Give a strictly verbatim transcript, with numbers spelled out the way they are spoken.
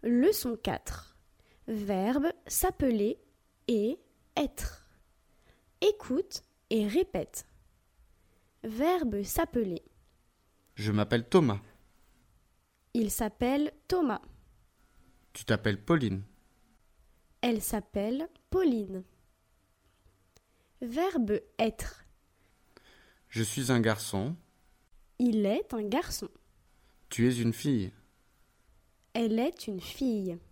Leçon quatre. Verbe s'appeler et être. Écoute et répète. Verbe s'appeler. Je m'appelle Thomas. Il s'appelle Thomas. Tu t'appelles Pauline. Elle s'appelle Pauline. Verbe être. Je suis un garçon. Il est un garçon. Tu es une fille. Elle est une fille.